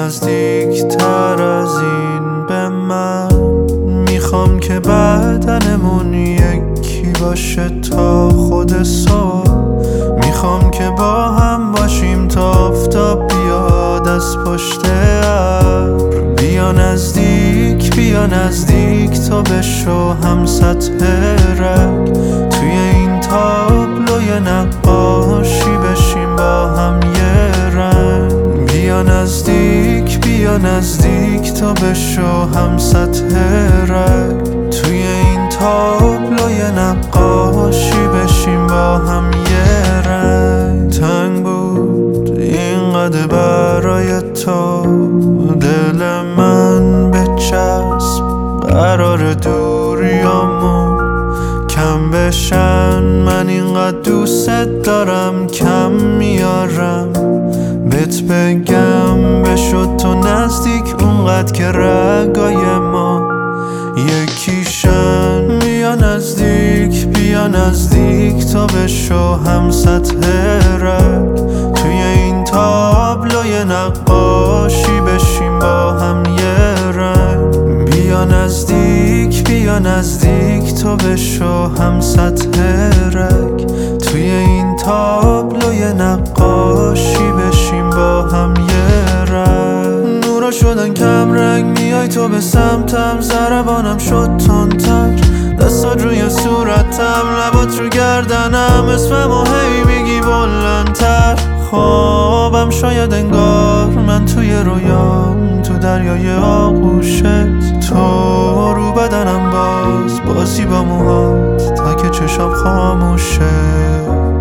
نزدیک تر از این به من. میخوام که بدنمون یکی باشه تا خود صبح. میخوام که با هم باشیم تا آفتاب بیاد از پشت ابر. بیا نزدیک، بیا نزدیک تا بشو هم سطح رگ. توی این تابلوی نقاشی بشیم با هم یه رنگ. بیا نزدیک، بیا نزدیک تا بشو هم سطح رگ. توی این تابلوی نقاشی بشیم با هم یه رنگ. تنگ بود اینقدر برای تو، دل من بچسب قرار دوریامون کم بشن. من اینقدر دوست دارم کم میارم بهت بگم بشد تو نزدیک اونقدر که رگای ما یکیشن. بیا نزدیک، بیا نزدیک تا بشو هم سطح رگ. توی این تابلوی نقاشی بشیم با هم یه رنگ. بیا نزدیک، بیا نزدیک تا بشو هم سطح رگ. توی این تابلوی نقاشی بشیم با هم یه رنگ. نورا شدن کم رنگ، میای تو به سمتم، ضربانم شد تندتر، دستات روی صورتم، لبات رو گردنم، اسممو هی میگی بلندتر. خوابم شاید انگار من توی رویام، تو دریای آغوشت، تو رو بدنم بازی با موهات تا که چشام خاموشه.